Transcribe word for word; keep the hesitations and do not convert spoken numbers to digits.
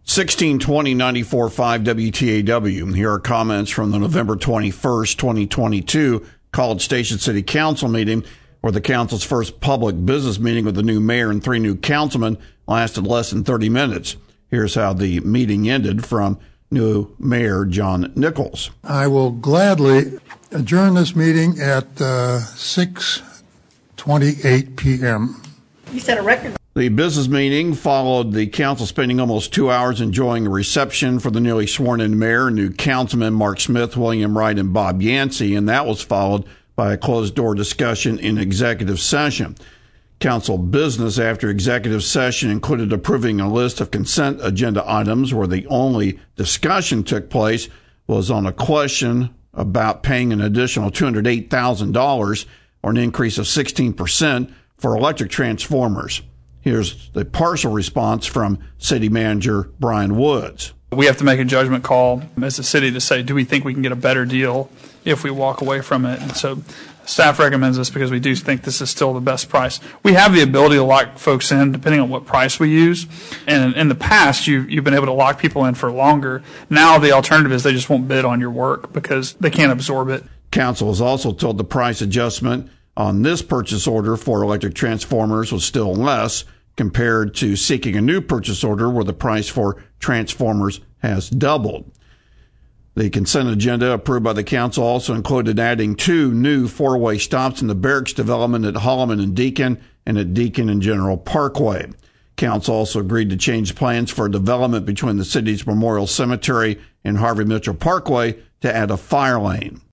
sixteen twenty ninety-four point five W T A W. Here are comments from the November twenty-first, twenty twenty-two College Station City Council meeting, where the council's first public business meeting with the new mayor and three new councilmen lasted less than thirty minutes. Here's how the meeting ended from new Mayor John Nichols. I will gladly adjourn this meeting at uh, six twenty-eight p.m. You set a record. The business meeting followed the council spending almost two hours enjoying a reception for the newly sworn-in mayor and new councilmen Mark Smith, William Wright, and Bob Yancey, and that was followed by a closed-door discussion in executive session. Council business after executive session included approving a list of consent agenda items where the only discussion took place was on a question about paying an additional two hundred eight thousand dollars or an increase of sixteen percent for electric transformers. Here's the partial response from City Manager Brian Woods. We have to make a judgment call as a city to say, do we think we can get a better deal if we walk away from it? And so staff recommends this because we do think this is still the best price. We have the ability to lock folks in depending on what price we use. And in the past, you, you've been able to lock people in for longer. Now the alternative is they just won't bid on your work because they can't absorb it. Council was also told the price adjustment on this purchase order for electric transformers was still less compared to seeking a new purchase order where the price for transformers has doubled. The consent agenda approved by the council also included adding two new four-way stops in the barracks development at Holloman and Deacon and at Deacon and General Parkway. Council also agreed to change plans for development between the city's Memorial Cemetery and Harvey Mitchell Parkway to add a fire lane.